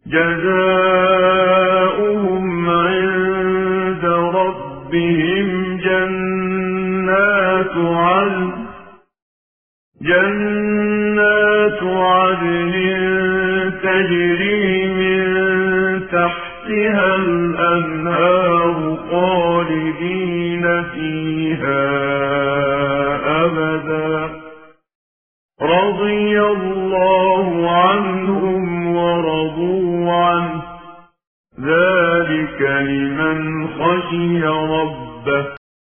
جزاؤهم عند ربهم جنات عدن تجري من تحتها الأنهار خالدين فيها أبدا رضي الله عنهم ورضوا عنه ذلك لمن خشي ربه